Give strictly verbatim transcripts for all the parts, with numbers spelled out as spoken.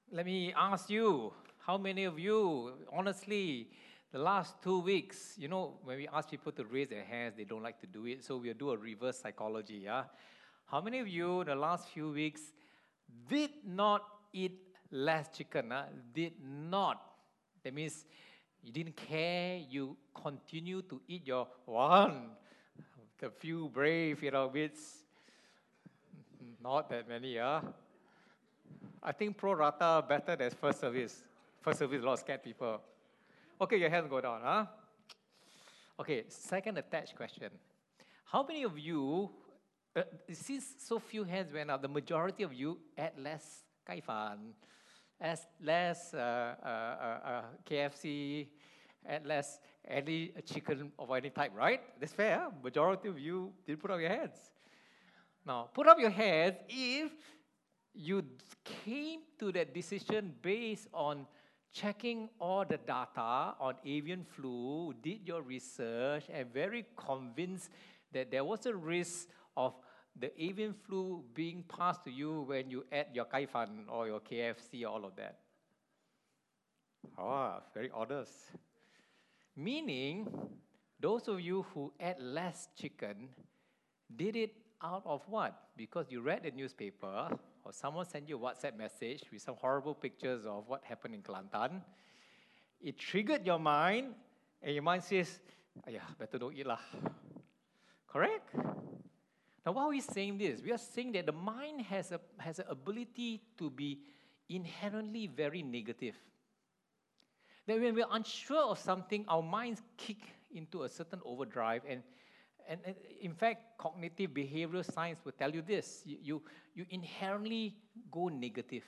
Let me ask you, how many of you, honestly, the last two weeks, you know, when we ask people to raise their hands, they don't like to do it, so we'll do a reverse psychology, yeah? How many of you, the last few weeks, did not eat less chicken, huh? Did not. That means you didn't care, you continue to eat your one. The few brave, you know, bits, not that many, huh? I think pro rata better than first service. First service, a lot of scared people. Okay, your hands go down, huh? Okay, second attached question. How many of you, uh, since so few hands went up, the majority of you ate less kai fan, as less uh, uh, uh, uh, K F C, ate less any chicken of any type, right? That's fair. Huh? Majority of you did put up your hands. Now, put up your hands if you came to that decision based on checking all the data on avian flu, did your research, and very convinced that there was a risk of the avian flu being passed to you when you ate your kai fan or your K F C, all of that. Ah, very honest. Meaning, those of you who ate less chicken did it out of what? Because you read the newspaper or someone sent you a WhatsApp message with some horrible pictures of what happened in Kelantan. It triggered your mind, and your mind says, yeah, better don't eat lah. Correct? Now, why are we saying this? We are saying that the mind has a has an ability to be inherently very negative. That when we're unsure of something, our minds kick into a certain overdrive, and And, and in fact, cognitive behavioral science will tell you this. You, you, you inherently go negative.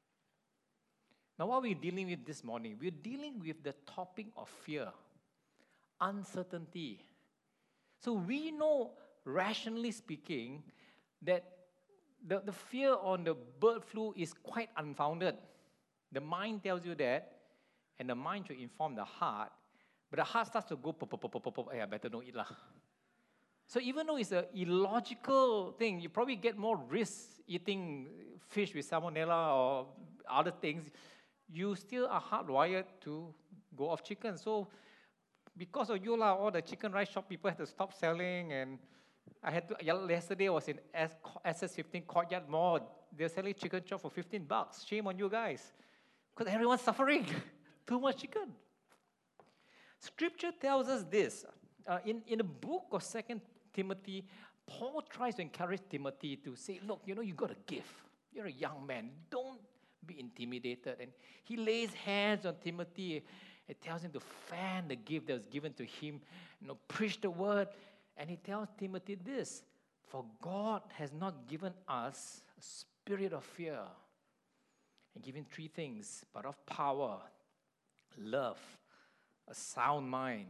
Now, what we're dealing with this morning, we're dealing with the topic of fear, uncertainty. So we know, rationally speaking, that the, the fear on the bird flu is quite unfounded. The mind tells you that, and the mind should inform the heart, but the heart starts to go, pop, pop, pop, pop, pop, hey, I better don't eat lah. So even though it's an illogical thing, you probably get more risk eating fish with salmonella or other things, you still are hardwired to go off chicken. So because of you, all the chicken rice shop people had to stop selling, and I had to, yesterday I was in S S fifteen Courtyard Mall, they're selling chicken chop for fifteen bucks. Shame on you guys. Because everyone's suffering. Too much chicken. Scripture tells us this. Uh, in, in the book of Second Timothy, Paul tries to encourage Timothy to say, look, you know, you got a gift. You're a young man. Don't be intimidated. And he lays hands on Timothy and tells him to fan the gift that was given to him, you know, preach the word. And he tells Timothy this, for God has not given us a spirit of fear, and given three things, but of power, love, a sound mind.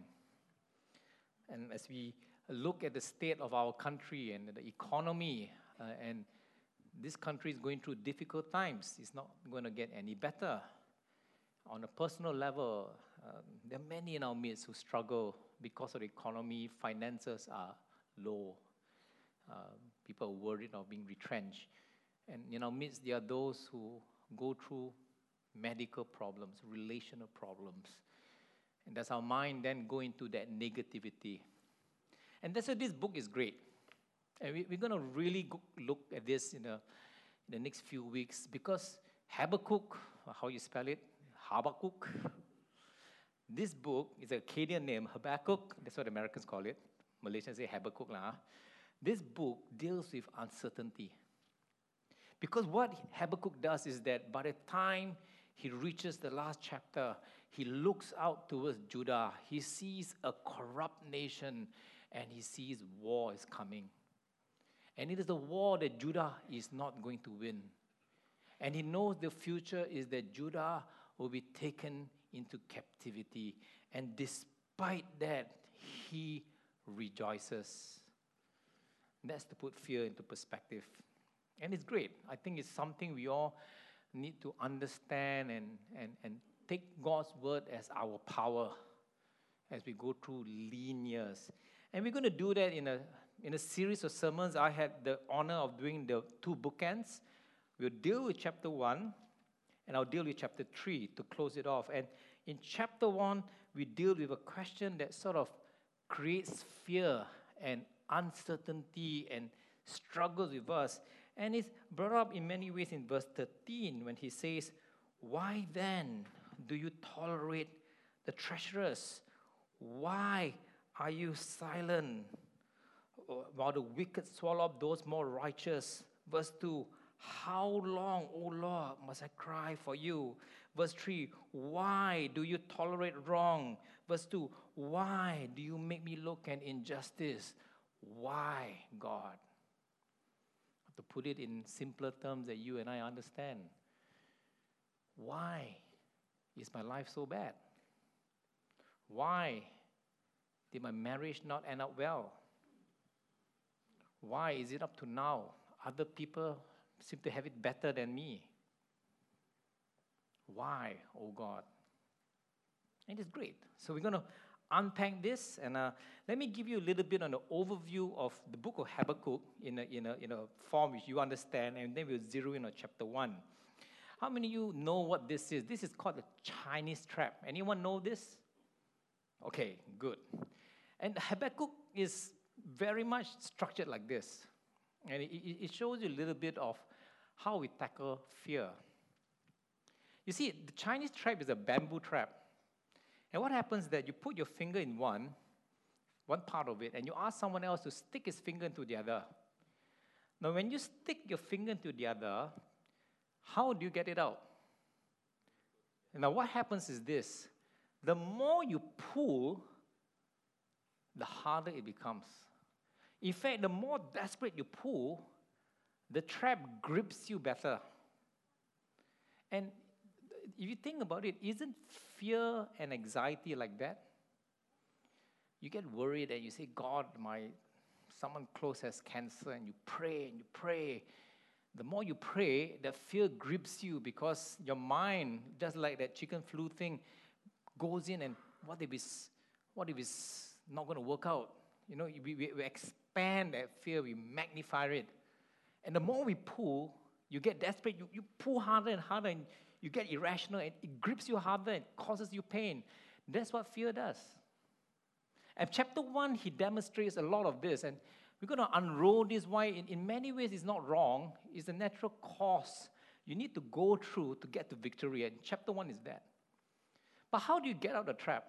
And as we look at the state of our country and the economy, uh, and this country is going through difficult times, it's not going to get any better. On a personal level, um, there are many in our midst who struggle because of the economy. Finances are low. Uh, people are worried of being retrenched. And in our midst, there are those who go through medical problems, relational problems. And does our mind then go into that negativity? And that's why this book is great. And we, we're going to really go, look at this in, a, in the next few weeks, because Habakkuk, how you spell it, Habakkuk, this book is an Akkadian name, Habakkuk, that's what Americans call it. Malaysians say Habakkuk. Lah. This book deals with uncertainty. Because what Habakkuk does is that by the time he reaches the last chapter, he looks out towards Judah. He sees a corrupt nation, and he sees war is coming. And it is a war that Judah is not going to win. And he knows the future is that Judah will be taken into captivity. And despite that, he rejoices. That's to put fear into perspective. And it's great. I think it's something we all need to understand and, and, and take God's word as our power as we go through lean years. And we're going to do that in a, in a series of sermons. I had the honor of doing the two bookends. We'll deal with chapter one, And I'll deal with chapter three to close it off. And in chapter one, we deal with a question that sort of creates fear and uncertainty and struggles with us. And it's brought up in many ways in verse thirteen when he says, "Why then do you tolerate the treacherous? Why are you silent while the wicked swallow up those more righteous?" Verse two, "How long, O Lord, must I cry for you?" Verse three, "Why do you tolerate wrong?" Verse two, "Why do you make me look at injustice?" Why, God? To put it in simpler terms that you and I understand. Why is my life so bad? Why did my marriage not end up well? Why is it up to now? Other people seem to have it better than me. Why, oh God? And it's great. So we're going to unpack this, and uh, let me give you a little bit on the overview of the book of Habakkuk in a, in, a, in a form which you understand, and then we'll zero in on chapter one. How many of you know what this is? This is called the Chinese trap. Anyone know this? Okay, good. And Habakkuk is very much structured like this. And it, it shows you a little bit of how we tackle fear. You see, the Chinese trap is a bamboo trap. And what happens is that you put your finger in one, one part of it, and you ask someone else to stick his finger into the other. Now, when you stick your finger into the other, how do you get it out? Now, what happens is this. The more you pull, the harder it becomes. In fact, the more desperate you pull, the trap grips you better. And if you think about it, isn't fear and anxiety like that? You get worried and you say, God, my someone close has cancer, and you pray and you pray. The more you pray, the fear grips you because your mind, just like that chicken flu thing, goes in and what if it's, what if it's not going to work out? You know, we, we, we expand that fear, we magnify it. And the more we pull, you get desperate, you, you pull harder and harder, and you get irrational, and it grips you harder and causes you pain. That's what fear does. And chapter one, he demonstrates a lot of this, and we're going to unroll this why in, in many ways it's not wrong. It's a natural course you need to go through to get to victory, and chapter one is that. But how do you get out of the trap?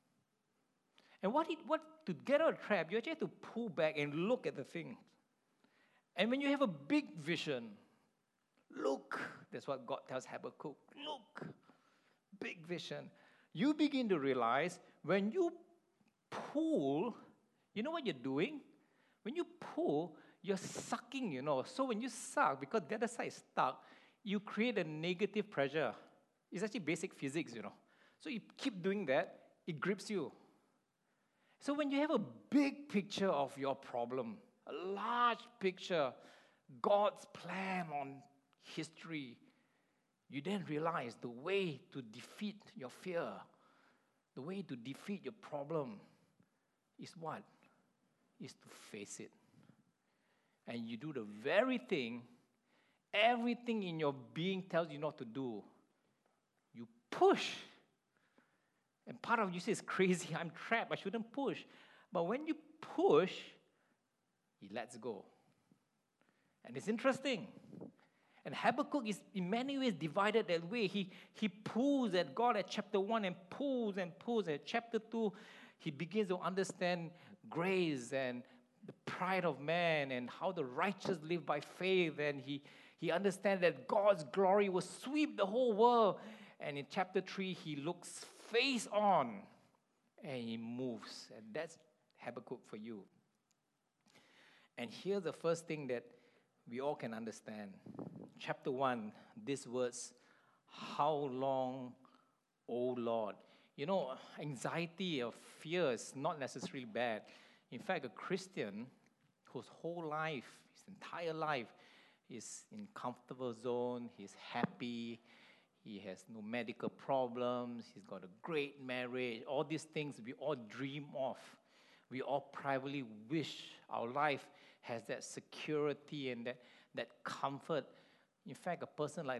And what, it, what to get out of the trap, you actually have to pull back and look at the thing. And when you have a big vision, look, that's what God tells Habakkuk, look, big vision. You begin to realize when you pull, you know what you're doing? When you pull, you're sucking, you know. So when you suck, because the other side is stuck, you create a negative pressure. It's actually basic physics, you know. So you keep doing that, it grips you. So when you have a big picture of your problem, a large picture, God's plan on history, you then realize the way to defeat your fear, the way to defeat your problem is what? Is to face it. And you do the very thing, everything in your being tells you not to do. You push. And part of you says, crazy, I'm trapped, I shouldn't push. But when you push, he lets go. And it's interesting. And Habakkuk is in many ways divided that way. He, he pulls at God at chapter one and pulls and pulls. At chapter two, he begins to understand grace and the pride of man and how the righteous live by faith. And he, he understands that God's glory will sweep the whole world. And in chapter three, he looks face on and he moves. And that's Habakkuk for you. And here's the first thing that we all can understand. Chapter one, these words, how long, O Lord? You know, anxiety or fear is not necessarily bad. In fact, a Christian whose whole life, his entire life, is in comfortable zone, he's happy, he has no medical problems, he's got a great marriage, all these things we all dream of. We all privately wish our life has that security and that, that comfort. In fact, a person like this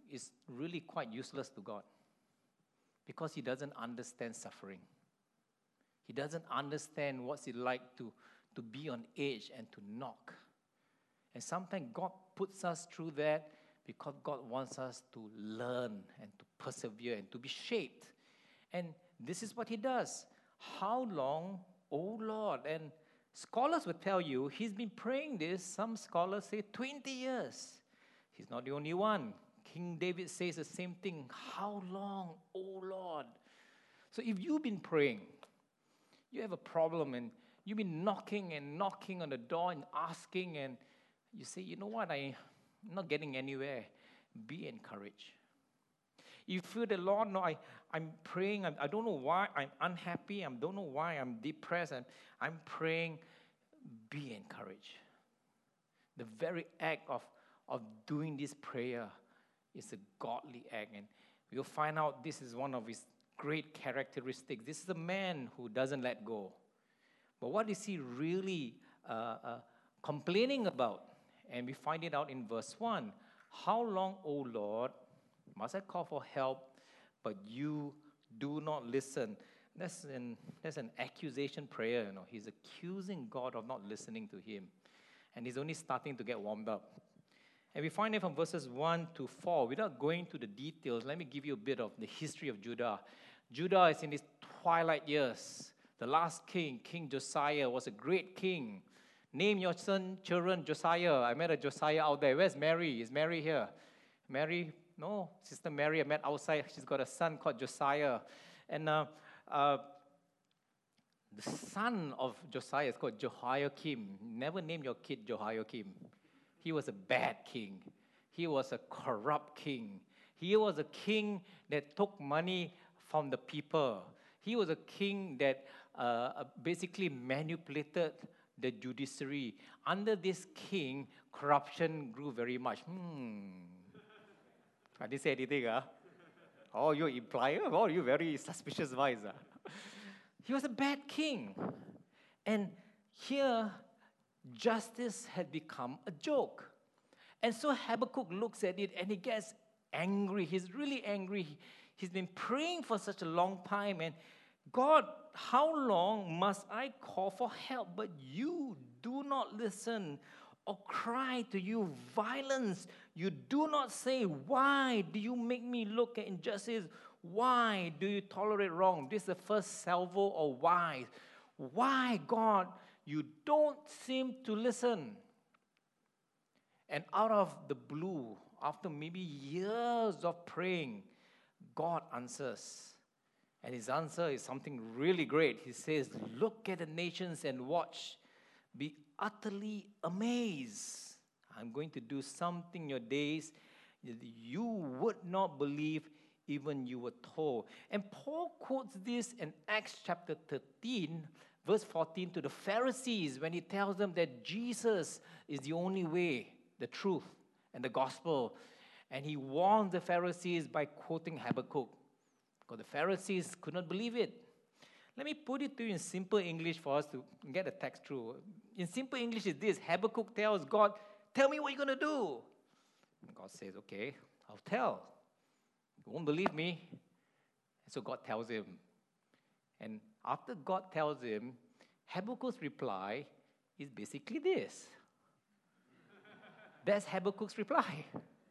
is really quite useless to God because he doesn't understand suffering. He doesn't understand what's it like to, to be on edge and to knock. And sometimes God puts us through that because God wants us to learn and to persevere and to be shaped. And this is what he does. How long, oh Lord? And scholars will tell you he's been praying this. Some scholars say twenty years. He's not the only one. King David says the same thing. How long, oh Lord? So if you've been praying, you have a problem and you've been knocking and knocking on the door and asking, and you say, you know what, I'm not getting anywhere. Be encouraged. You feel the Lord, no, I, I'm praying, I, I don't know why I'm unhappy, I don't know why I'm depressed, and I'm praying. Be encouraged. The very act of, of doing this prayer is a godly act, and we'll find out this is one of his great characteristics. This is a man who doesn't let go. But what is he really uh, uh, complaining about? And we find it out in verse one. How long, O Lord, must I call for help, but you do not listen? That's an, that's an accusation prayer, you know. He's accusing God of not listening to him. And he's only starting to get warmed up. And we find it from verses one to four. Without going to the details, let me give you a bit of the history of Judah. Judah is in his twilight years. The last king, King Josiah, was a great king. Name your son, children, Josiah. I met a Josiah out there. Where's Mary? Is Mary here? Mary? No, Sister Mary I met outside. She's got a son called Josiah. And uh, uh, the son of Josiah is called Jehoiakim. Never name your kid Jehoiakim. He was a bad king. He was a corrupt king. He was a king that took money from the people. He was a king that uh, basically manipulated the judiciary. Under this king, corruption grew very much. Hmm. I didn't say anything, huh? Oh, you imply? Oh, you very suspicious voice. Huh? He was a bad king. And here, justice had become a joke. And so Habakkuk looks at it and he gets angry. He's really angry. He's been praying for such a long time. And God, how long must I call for help, but you do not listen, or cry to you violence? You do not say, why do you make me look at injustice? Why do you tolerate wrong? This is the first salvo of why. Why, God, you don't seem to listen? And out of the blue, after maybe years of praying, God answers. And his answer is something really great. He says, look at the nations and watch. Be utterly amazed. I'm going to do something in your days that you would not believe even you were told. And Paul quotes this in Acts chapter thirteen, verse fourteen, to the Pharisees when he tells them that Jesus is the only way, the truth, and the gospel. And he warns the Pharisees by quoting Habakkuk, because the Pharisees could not believe it. Let me put it to you in simple English for us to get the text through. In simple English is this: Habakkuk tells God, tell me what you're going to do. And God says, okay, I'll tell. You won't believe me. And so God tells him. And after God tells him, Habakkuk's reply is basically this. That's Habakkuk's reply.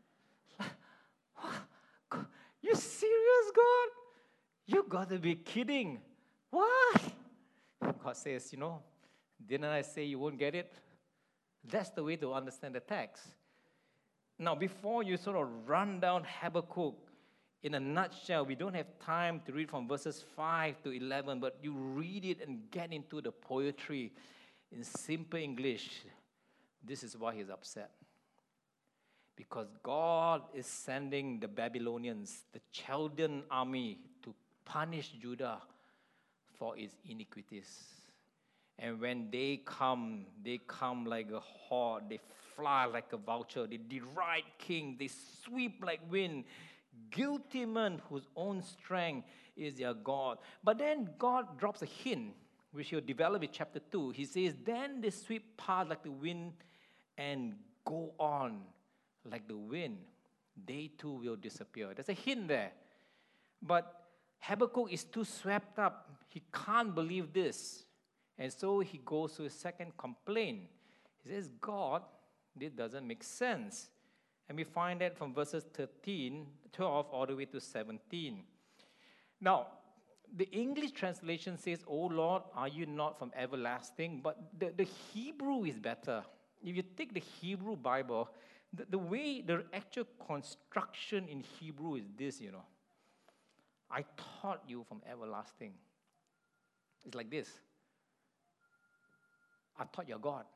You serious, God? You got to be kidding. What? God says, you know, didn't I say you won't get it? That's the way to understand the text. Now, before you sort of run down Habakkuk in a nutshell, we don't have time to read from verses five to eleven, but you read it and get into the poetry. In simple English, this is why he's upset. Because God is sending the Babylonians, the Chaldean army, to punish Judah for its iniquities. And when they come, they come like a horde, they fly like a vulture, they deride king, they sweep like wind, guilty men whose own strength is their God. But then God drops a hint, which he'll develop in chapter two. He says, then they sweep past like the wind and go on like the wind. they too will disappear. There's a hint there. But Habakkuk is too swept up. He can't believe this. And so he goes to his second complaint. He says, God, this doesn't make sense. And we find that from verses thirteen, twelve, all the way to seventeen. Now, the English translation says, "O Lord, are you not from everlasting?" But the, the Hebrew is better. If you take the Hebrew Bible, the, the way, the actual construction in Hebrew is this, you know. I taught you from everlasting. It's like this. I thought you're God.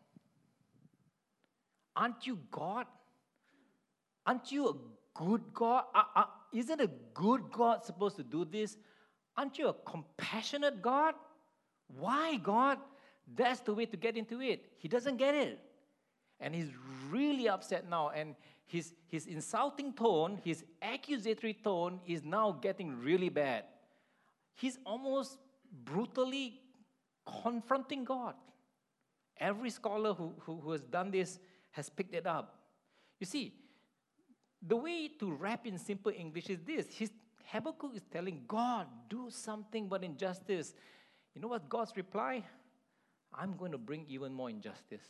Aren't you God? Aren't you a good God? Uh, uh, isn't a good God supposed to do this? Aren't you a compassionate God? Why, God? That's the way to get into it. He doesn't get it. And he's really upset now. And his, his insulting tone, his accusatory tone is now getting really bad. He's almost brutally confronting God. Every scholar who, who, who has done this has picked it up. You see, the way to wrap in simple English is this. His, Habakkuk is telling God, do something but injustice. You know what God's reply? I'm going to bring even more injustice.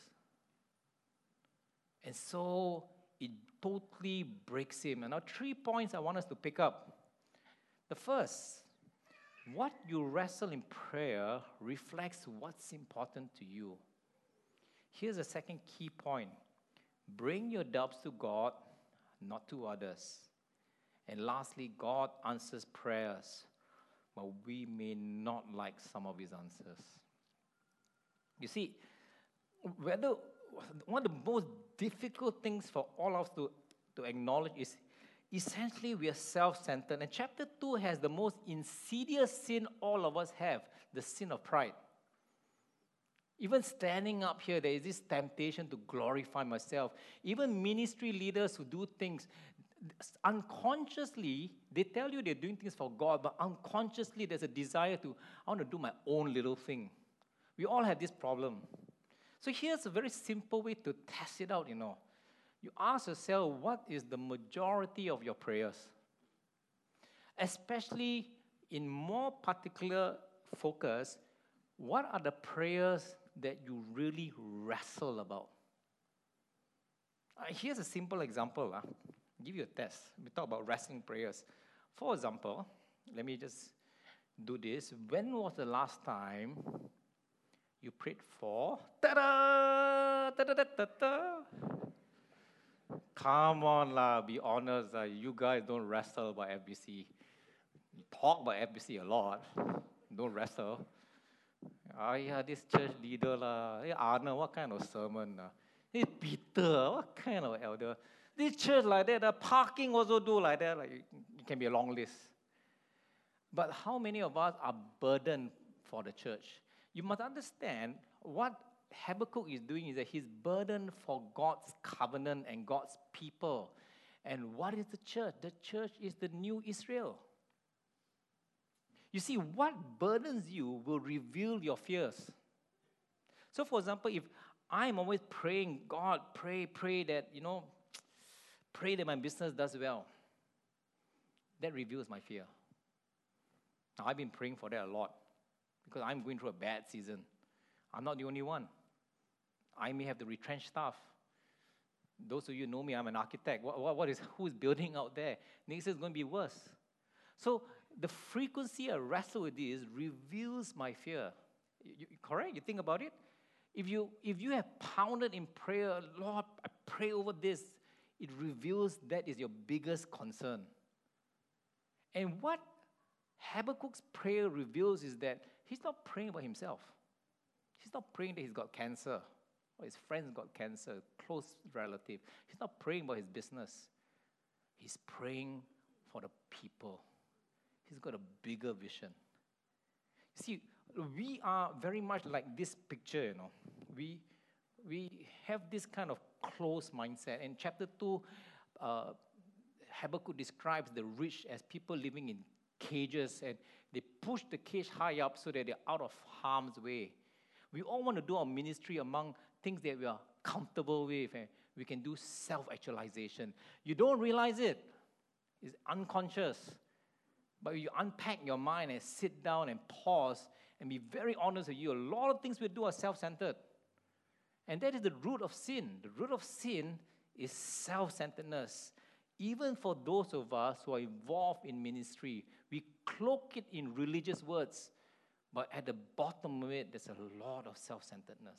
And so it totally breaks him. And now three points I want us to pick up. The first, what you wrestle in prayer reflects what's important to you. Here's a second key point. Bring your doubts to God, not to others. And lastly, God answers prayers, but we may not like some of his answers. You see, whether one of the most difficult things for all of us to, to acknowledge is essentially we are self-centered. And chapter two has the most insidious sin all of us have, the sin of pride. Even standing up here, there is this temptation to glorify myself. Even ministry leaders who do things, unconsciously, they tell you they're doing things for God, but unconsciously there's a desire to, I want to do my own little thing. We all have this problem. So here's a very simple way to test it out, you know. You ask yourself, what is the majority of your prayers? Especially in more particular focus, what are the prayers that you really wrestle about? Uh, here's a simple example. Uh. I'll give you a test. We talk about wrestling prayers. For example, let me just do this. When was the last time you prayed for? Ta-da! Ta-da-da-da-da! Come on, lah. Be honest. Uh, you guys don't wrestle about F B C. You talk about F B C a lot. Don't wrestle. Oh, yeah, this church leader, lah. Hey, Arnold, what kind of sermon? Uh? Hey, Peter, what kind of elder? This church like that, the parking also do like that. Like, it can be a long list. But how many of us are burdened for the church? You must understand what Habakkuk is doing is that he's burdened for God's covenant and God's people. And what is the church? The church is the new Israel. You see, what burdens you will reveal your fears. So, for example, if I'm always praying, God, pray, pray that, you know, pray that my business does well, that reveals my fear. Now, I've been praying for that a lot because I'm going through a bad season. I'm not the only one. I may have to retrench staff. Those of you who know me, I'm an architect. What, what, what is, who is building out there? Next year is going to be worse. So the frequency I wrestle with this reveals my fear. You, you, correct? You think about it? If you, if you have pounded in prayer, Lord, I pray over this, it reveals that is your biggest concern. And what Habakkuk's prayer reveals is that he's not praying about himself. He's not praying that he's got cancer or his friend's got cancer, close relative. He's not praying about his business. He's praying for the people. He's got a bigger vision. See, we are very much like this picture, you know. We, we have this kind of closed mindset. In chapter two, uh, Habakkuk describes the rich as people living in cages, and they push the cage high up so that they're out of harm's way. We all want to do our ministry among things that we are comfortable with. And we can do self-actualization. You don't realize it. It's unconscious. But you unpack your mind and sit down and pause and be very honest with you. A lot of things we do are self-centered. And that is the root of sin. The root of sin is self-centeredness. Even for those of us who are involved in ministry, we cloak it in religious words. But at the bottom of it, there's a lot of self-centeredness.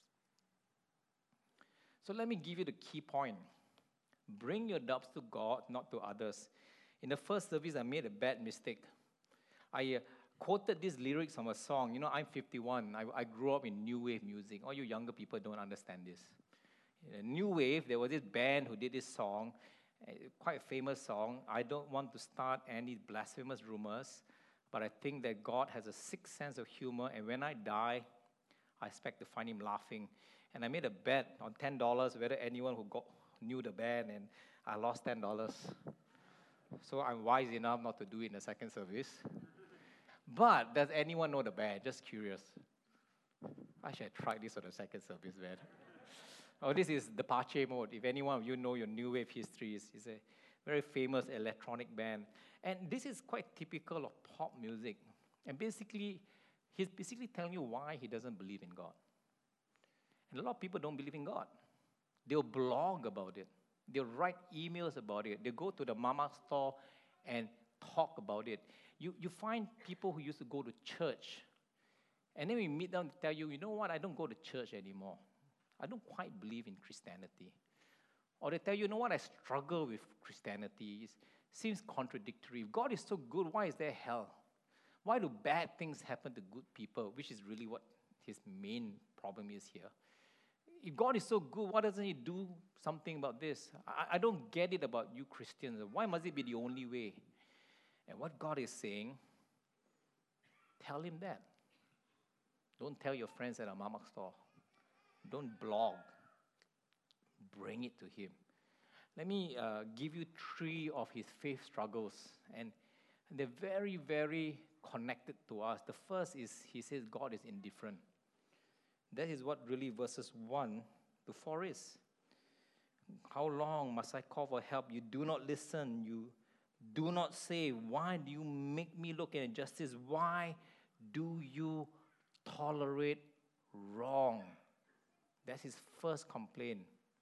So let me give you the key point. Bring your doubts to God, not to others. In the first service, I made a bad mistake. I uh, quoted these lyrics from a song. You know, I'm fifty-one. I, I grew up in New Wave music. All you younger people don't understand this. In New Wave, there was this band who did this song, uh, quite a famous song. I don't want to start any blasphemous rumors, but I think that God has a sixth sense of humor, and when I die, I expect to find him laughing. And I made a bet on ten dollars whether anyone who got, knew the band, and I lost ten dollars. So I'm wise enough not to do it in the second service. But does anyone know the band? Just curious. I should have tried this on the second service, man. Oh, this is Departure Mode. If anyone of you know your New Wave history, it's, it's a very famous electronic band. And this is quite typical of pop music. And basically, he's basically telling you why he doesn't believe in God. And a lot of people don't believe in God. They'll blog about it. They'll write emails about it. They'll go to the mama store and talk about it. You, you find people who used to go to church, and then we meet them to tell you, you know what, I don't go to church anymore. I don't quite believe in Christianity. Or they tell you, you know what, I struggle with Christianity. It seems contradictory. If God is so good, why is there hell? Why do bad things happen to good people, which is really what his main problem is here. If God is so good, why doesn't he do something about this? I, I don't get it about you Christians. Why must it be the only way? And what God is saying, tell him that. Don't tell your friends at a mama store. Don't blog. Bring it to him. Let me uh, give you three of his faith struggles. And they're very, very connected to us. The first is he says God is indifferent. That is what really verses one to four is. How long must I call for help? You do not listen. You do not say, why do you make me look at injustice? Why do you tolerate wrong? That's his first complaint.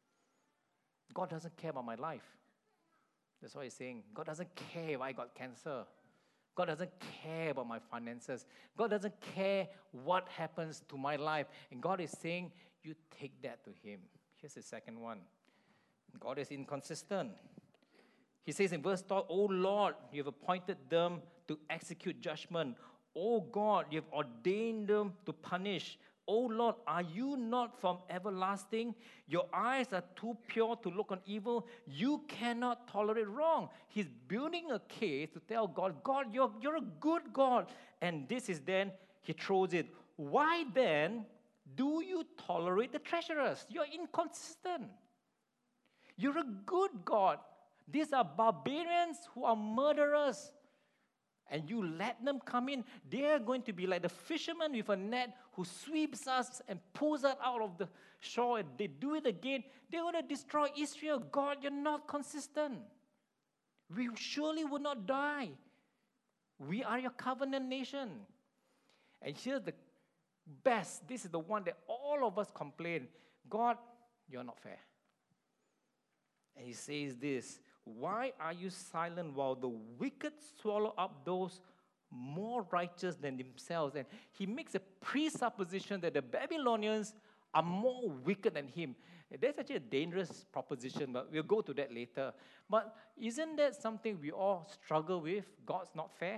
God doesn't care about my life. That's what he's saying. God doesn't care if I got cancer. God doesn't care about my finances. God doesn't care what happens to my life. And God is saying, you take that to him. Here's the second one. God is inconsistent. He says in verse twelve, O Lord, you have appointed them to execute judgment. O God, you have ordained them to punish. O Lord, are you not from everlasting? Your eyes are too pure to look on evil. You cannot tolerate wrong. He's building a case to tell God, God, you're, you're a good God. And this is then, he throws it. Why then do you tolerate the treacherous? You're inconsistent. You're a good God. These are barbarians who are murderers. And you let them come in, they are going to be like the fisherman with a net who sweeps us and pulls us out of the shore. And they do it again. They're going to destroy Israel. God, you're not consistent. We surely will not die. We are your covenant nation. And here's the best. This is the one that all of us complain. God, you're not fair. And he says this. Why are you silent while the wicked swallow up those more righteous than themselves? And he makes a presupposition that the Babylonians are more wicked than him. That's actually a dangerous proposition, but we'll go to that later. But isn't that something we all struggle with? God's not fair?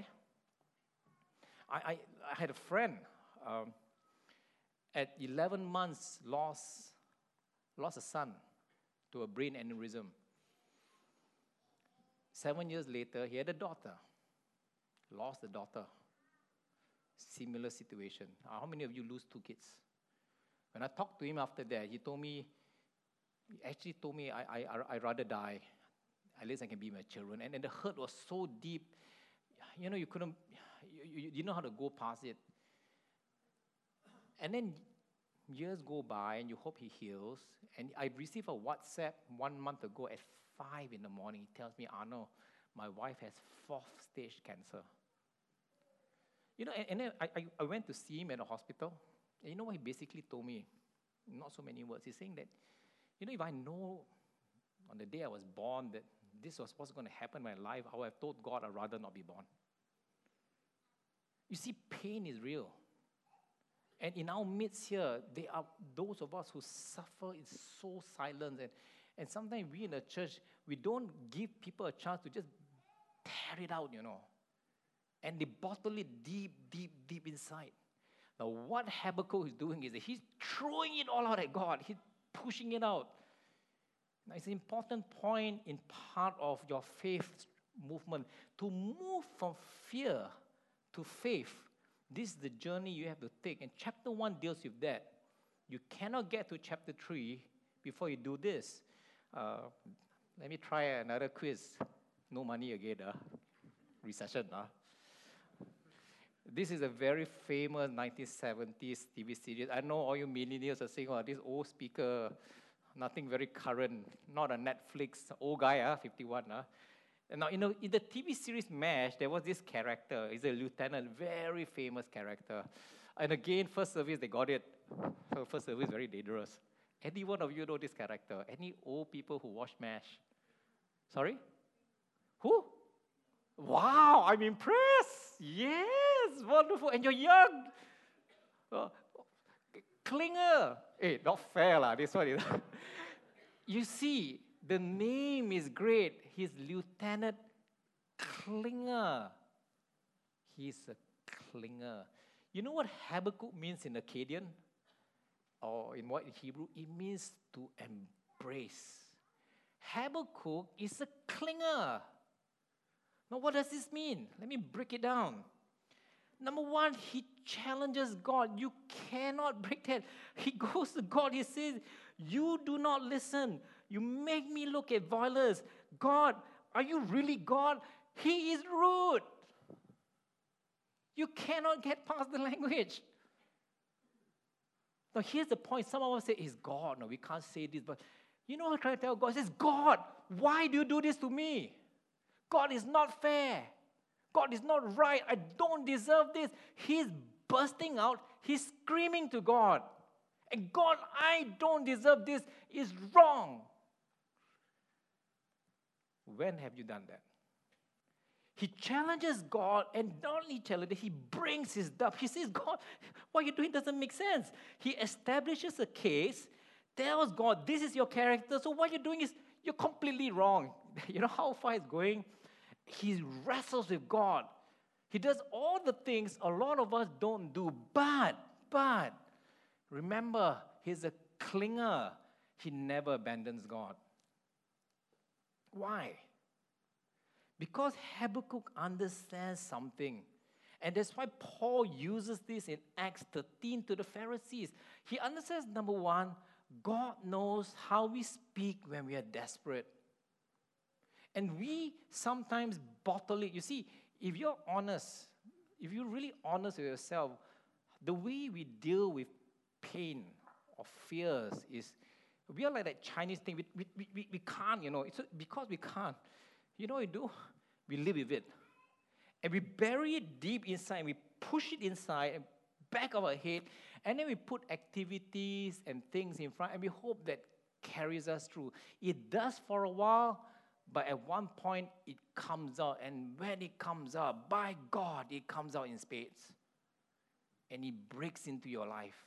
I, I, I had a friend um, at eleven months lost, lost a son to a brain aneurysm. Seven years later, he had a daughter. Lost the daughter. Similar situation. How many of you lose two kids? When I talked to him after that, he told me, he actually told me, I, I, I'd rather die. At least I can be my children. And, and the hurt was so deep. You know, you couldn't, you, you, you didn't know how to go past it. And then years go by and you hope he heals. And I received a WhatsApp one month ago at five in the morning. He tells me, Arnold, my wife has fourth stage cancer. You know, and, and then I, I, I went to see him at the hospital. And you know what he basically told me? Not so many words. He's saying that, you know, if I know on the day I was born that this was what's going to happen in my life, I would have told God I'd rather not be born. You see, pain is real. And in our midst here, there are those of us who suffer in so silence. And, and sometimes we in the church, we don't give people a chance to just tear it out, you know. And they bottle it deep, deep, deep inside. Now, what Habakkuk is doing is that he's throwing it all out at God. He's pushing it out. Now, it's an important point in part of your faith movement. To move from fear to faith, this is the journey you have to take. And chapter one deals with that. You cannot get to chapter three before you do this. Uh, let me try another quiz. No money again, uh. Recession. Uh. This is a very famous nineteen seventies T V series. I know all you millennials are saying, oh, this old speaker, nothing very current, not a Netflix, old guy, uh, fifty-one. Uh. And now, you know, in the T V series MASH, there was this character. He's a lieutenant, very famous character. And again, first service, they got it. So first service, very dangerous. Any one of you know this character? Any old people who watch MASH? Sorry? Who? Wow, I'm impressed. Yes, wonderful. And you're young. Uh, Klinger. Hey, not fair, lah. This one is. You see, the name is great. He's Lieutenant Klinger. He's a Klinger. You know what Habakkuk means in Akkadian? Or in what in Hebrew? It means to embrace. Habakkuk is a Klinger. Now, what does this mean? Let me break it down. Number one, he challenges God. You cannot break that. He goes to God. He says, you do not listen. You make me look at violence. God, are you really God? He is rude. You cannot get past the language. Now, here's the point. Some of us say, it's God. No, we can't say this. But you know what I'm trying to tell God? He says, God, why do you do this to me? God is not fair. God is not right. I don't deserve this. He's bursting out. He's screaming to God. And God, I don't deserve this. It's wrong. When have you done that? He challenges God, and not only challenges, he brings his doubt. He says, God, what you're doing doesn't make sense. He establishes a case, tells God, this is your character, so what you're doing is, you're completely wrong. You know how far it's going? He wrestles with God. He does all the things a lot of us don't do. But, but, remember, he's a Klinger. He never abandons God. Why? Because Habakkuk understands something. And that's why Paul uses this in Acts thirteen to the Pharisees. He understands, number one, God knows how we speak when we are desperate. And we sometimes bottle it. You see, if you're honest, if you're really honest with yourself, the way we deal with pain or fears is, we are like that Chinese thing. We, we, we, we can't, you know, it's because we can't. You know what we do? We live with it. And we bury it deep inside. We push it inside and back of our head. And then we put activities and things in front. And we hope that carries us through. It does for a while. But at one point, it comes out. And when it comes out, by God, it comes out in spades. And it breaks into your life.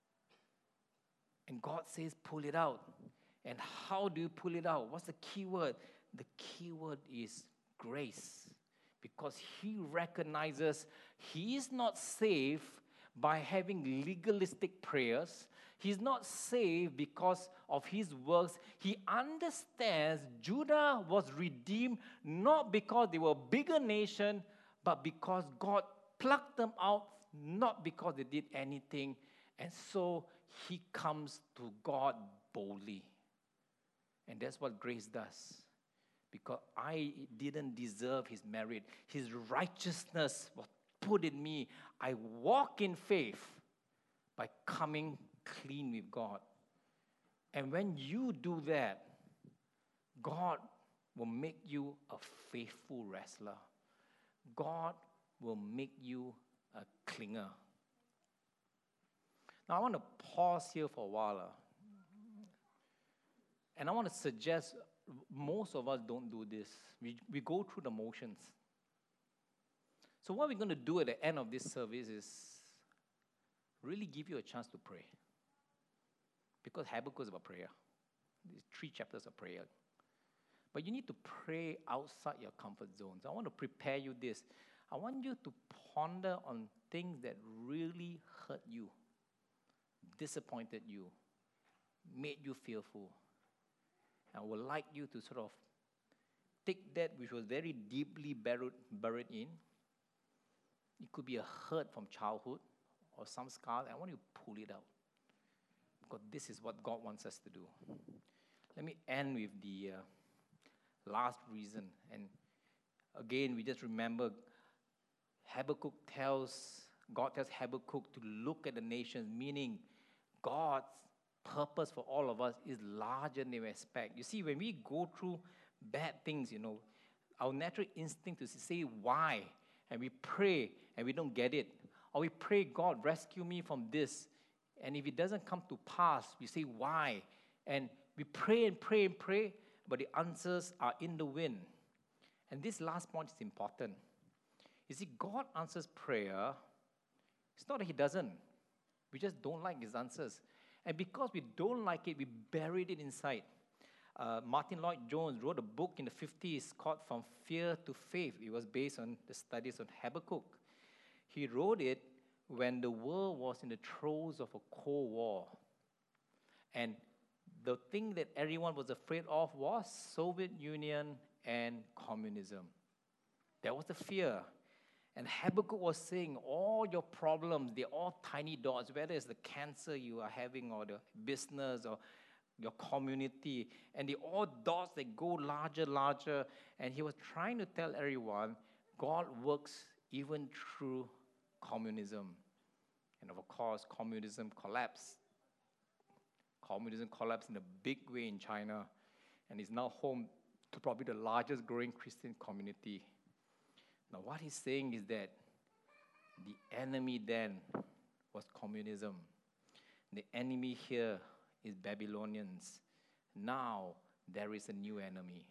And God says, pull it out. And how do you pull it out? What's the key word? The key word is grace. Because he recognizes he is not saved by having legalistic prayers. He's not saved because of his works. He understands Judah was redeemed not because they were a bigger nation, but because God plucked them out, not because they did anything. And so he comes to God boldly. And that's what grace does. Because I didn't deserve his merit. His righteousness was put in me. I walk in faith by coming clean with God. And when you do that, God will make you a faithful wrestler. God will make you a clinger. Now, I want to pause here for a while. Uh, and I want to suggest most of us don't do this. We, we go through the motions. So what we're going to do at the end of this service is really give you a chance to pray. Because Habakkuk is about prayer. These three chapters of prayer. But you need to pray outside your comfort zones. I want to prepare you this. I want you to ponder on things that really hurt you, disappointed you, made you fearful. I would like you to sort of take that which was very deeply buried, buried in. It could be a hurt from childhood or some scars. I want you to pull it out. Because this is what God wants us to do. Let me end with the uh, last reason. And again, we just remember Habakkuk tells, God tells Habakkuk to look at the nations, meaning God's purpose for all of us is larger than we expect. You see, when we go through bad things, you know, our natural instinct is to say why, and we pray and we don't get it. Or we pray, God, rescue me from this. And if it doesn't come to pass, we say why. And we pray and pray and pray, but the answers are in the wind. And this last point is important. You see, God answers prayer. It's not that He doesn't. We just don't like His answers. And because we don't like it, we buried it inside. Uh, Martin Lloyd-Jones wrote a book in the fifties called From Fear to Faith. It was based on the studies of Habakkuk. He wrote it when the world was in the throes of a Cold War. And the thing that everyone was afraid of was Soviet Union and communism. That was the fear. And Habakkuk was saying, all your problems, they're all tiny dots, whether it's the cancer you are having or the business or your community, and they're all dots that go larger, larger. And he was trying to tell everyone, God works even through communism. And of course, communism collapsed. Communism collapsed in a big way in China, and is now home to probably the largest growing Christian community. Now, what he's saying is that the enemy then was communism. The enemy here is Babylonians. Now, there is a new enemy.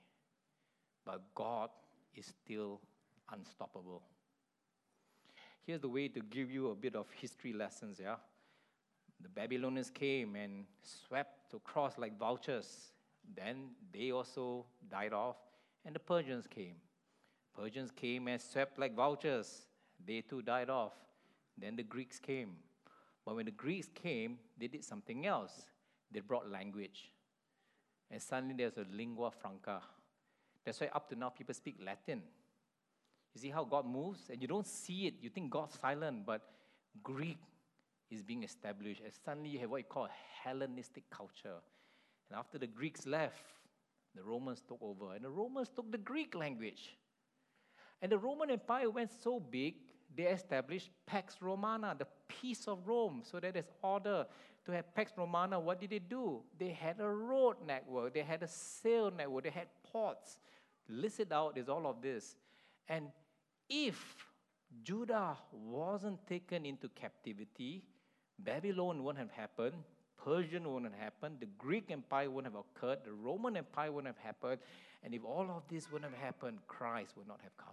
But God is still unstoppable. Here's the way to give you a bit of history lessons, yeah? The Babylonians came and swept across like vultures. Then they also died off, and the Persians came. Persians came and swept like vultures. They too died off. Then the Greeks came. But when the Greeks came, they did something else. They brought language. And suddenly there's a lingua franca. That's why up to now people speak Latin. You see how God moves? And you don't see it. You think God's silent, but Greek is being established. And suddenly you have what you call a Hellenistic culture. And after the Greeks left, the Romans took over. And the Romans took the Greek language. And the Roman Empire went so big, they established Pax Romana, the peace of Rome, so that there's order. To have Pax Romana, what did they do? They had a road network, they had a sail network, they had ports. List it out, there's all of this. And if Judah wasn't taken into captivity, Babylon wouldn't have happened, Persian wouldn't have happened, the Greek Empire wouldn't have occurred, the Roman Empire wouldn't have happened, and if all of this wouldn't have happened, Christ would not have come.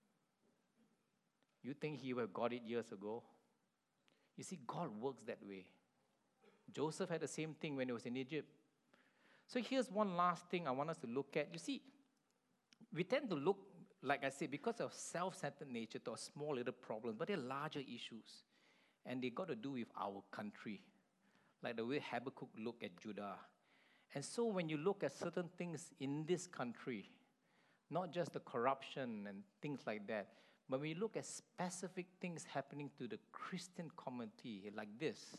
You think he would have got it years ago? You see, God works that way. Joseph had the same thing when he was in Egypt. So here's one last thing I want us to look at. You see, we tend to look, like I said, because of self-centered nature to a small little problem, but they're larger issues. And they got to do with our country, like the way Habakkuk looked at Judah. And so when you look at certain things in this country, not just the corruption and things like that, but when you look at specific things happening to the Christian community like this,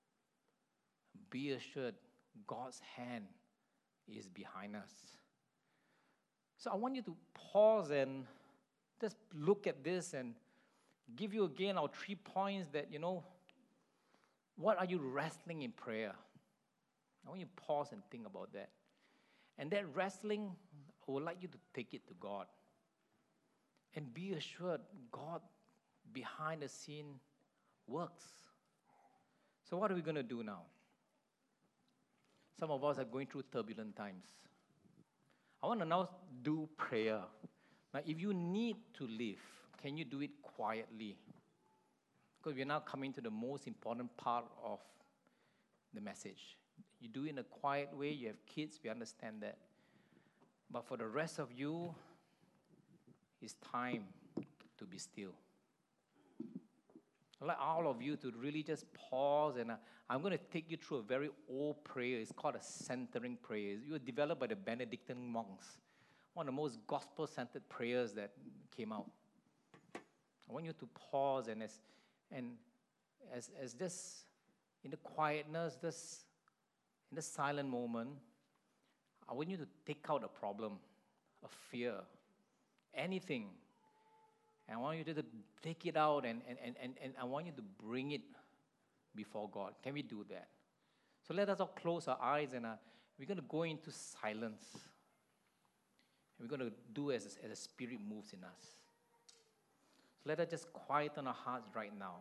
be assured God's hand is behind us. So I want you to pause and just look at this and give you again our three points that, you know, What are you wrestling in prayer? I want you to pause and think about that. And that wrestling, I would like you to take it to God. And be assured, God behind the scene works. So what are we going to do now? Some of us are going through turbulent times. I want to now do prayer. Now, if you need to live, can you do it quietly? Because we're now coming to the most important part of the message. You do it in a quiet way. You have kids, we understand that. But for the rest of you, it's time to be still. I'd like all of you to really just pause, and uh, I'm going to take you through a very old prayer. It's called a centering prayer. It was developed by the Benedictine monks. One of the most gospel-centered prayers that came out. I want you to pause and as and as as this in the quietness, this in the silent moment, I want you to take out a problem, a fear, anything. And I want you to take it out and, and, and, and, and I want you to bring it before God. Can we do that? So let us all close our eyes and uh, we're going to go into silence. And we're going to do as, as the Spirit moves in us. So let us just quieten our hearts right now.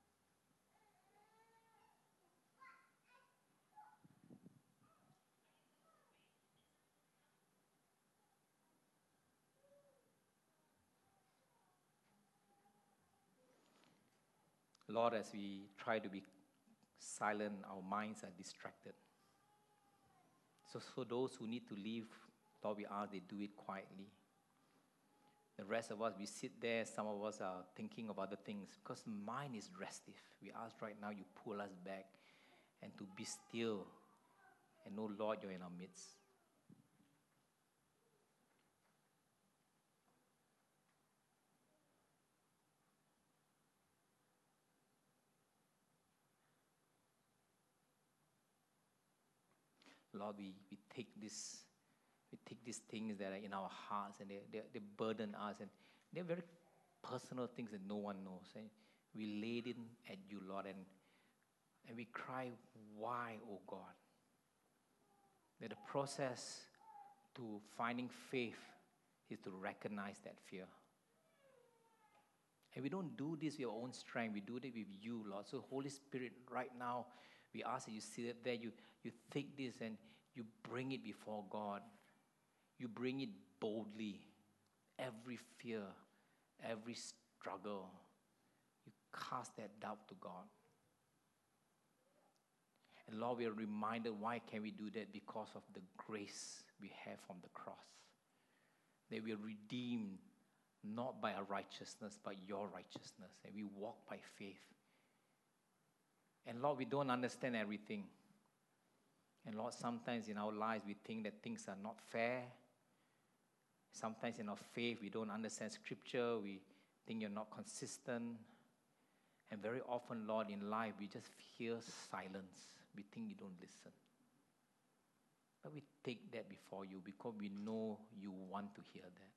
Lord, as we try to be silent, our minds are distracted. So, so those who need to leave, Lord, we ask they do it quietly. The rest of us, we sit there, some of us are thinking of other things because mind is restive. We ask right now you pull us back and to be still and know, Lord, you're in our midst. Lord, we, we take this, we take these things that are in our hearts and they, they, they burden us and they're very personal things that no one knows. And we laid it at you, Lord, and, and we cry, why, oh God? That the process to finding faith is to recognize that fear. And we don't do this with our own strength. We do it with you, Lord. So Holy Spirit, right now, we ask that you sit there, you, you take this and you bring it before God. You bring it boldly. Every fear, every struggle, you cast that doubt to God. And Lord, we are reminded, why can we do that? Because of the grace we have from the cross. That we are redeemed not by our righteousness, but your righteousness. And we walk by faith. And Lord, we don't understand everything. And Lord, sometimes in our lives we think that things are not fair. Sometimes in our faith we don't understand Scripture. We think you're not consistent. And very often, Lord, in life we just hear silence. We think you don't listen. But we take that before you because we know you want to hear that.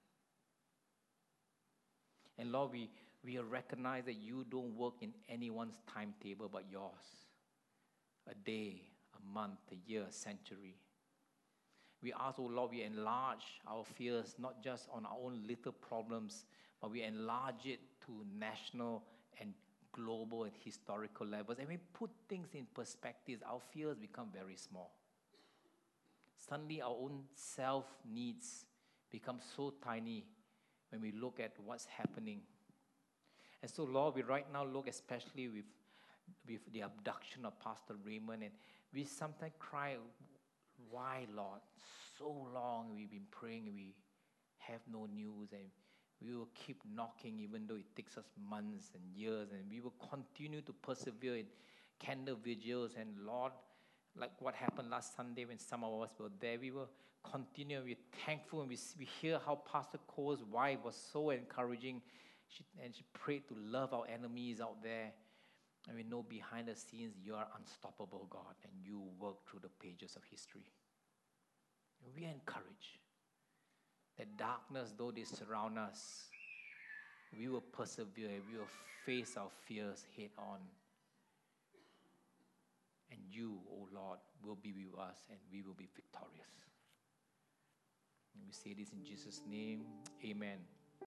And Lord, we, we recognize that you don't work in anyone's timetable but yours. A day, a month, a year, a century. We ask, oh Lord, we enlarge our fears not just on our own little problems, but we enlarge it to national and global and historical levels. And we put things in perspective. Our fears become very small. Suddenly our own self-needs become so tiny when we look at what's happening. And so, Lord, we right now look especially with, with the abduction of Pastor Raymond, and we sometimes cry, why, Lord? So long we've been praying, we have no news, and we will keep knocking even though it takes us months and years, and we will continue to persevere in candle vigils. And Lord, like what happened last Sunday when some of us were there, we will continue. We're thankful, and we, we hear how Pastor Cole's wife was so encouraging. She, and she prayed to love our enemies out there. And we know behind the scenes you are unstoppable, God, and you work through the pages of history. And we are encouraged that darkness, though they surround us, we will persevere, we will face our fears head on. And you, O Lord, will be with us and we will be victorious. And we say this in Jesus' name. Amen.